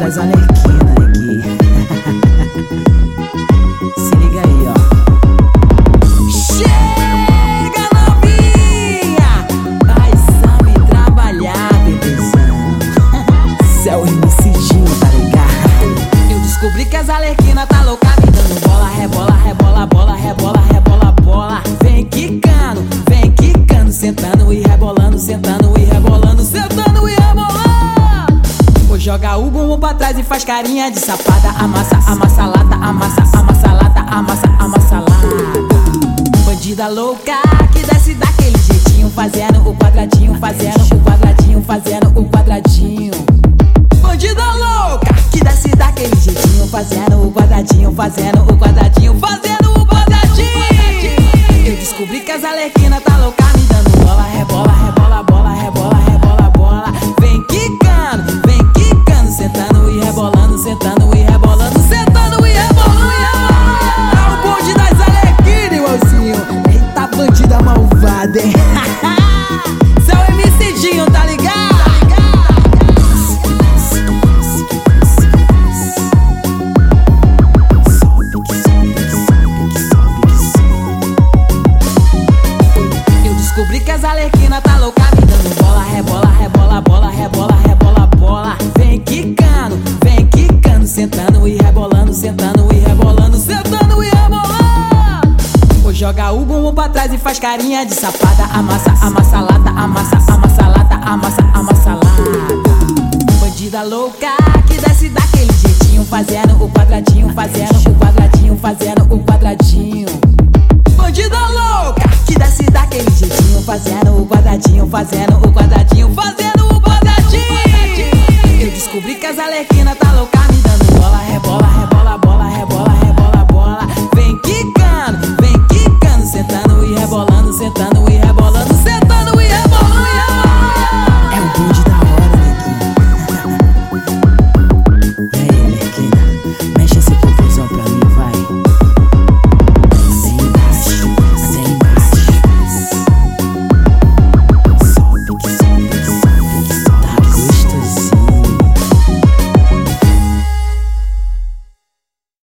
das Arlequinas aqui. Se liga aí, ó. Chega, novinha, vai sabe trabalhar, bebezão. Céu MCzinho, tá ligado? Eu descobri que as Arlequinas tá louca, me dando bola, rebola, rebola, bola, rebola, rebola, bola. Vem quicando, sentando e rebolando, sentando e rebolando, sentando e rebolando. Ou joga o bumbum pra trás e faz carinha de safada. Amassa, amassa lata, amassa, amassa lata, amassa, amassa lata. Bandida louca que desce daquele jeitinho, fazendo o quadradinho, fazendo o quadradinho, fazendo o quadradinho. Bandida louca que desce daquele jeitinho, fazendo o quadradinho, fazendo o quadradinho, fazendo o quadradinho. Eu descobri que as Arlequinas tá louca, me dando bola, rebola, rebola, bola, rebola, rebola, bola. Vem quicando, sentando e rebolando, sentando e rebolando, sentando e rebolando. É o bonde das Arlequinas, irmãozinho. Eita, bandida malvada, hein? Seu MCzinho, tá ligado? Descobri que as Arlequinas tá louca, me dando bola, rebola, rebola, bola, rebola, rebola, bola. Vem quicando, sentando e rebolando, sentando e rebolando, sentando e rebolando. Ou joga o bumbum pra trás e faz carinha de safada. Amassa, amassa lata, amassa, amassa lata, amassa, amassa lata. Bandida louca que desce daquele jeitinho, fazendo o quadradinho, fazendo o quadradinho, fazendo o quadradinho. Bandida louca que desce daquele jeitinho, fazendo o quadradinho, fazendo o quadradinho, fazendo o quadradinho. Eu descobri que as Arlequinas tá louca, me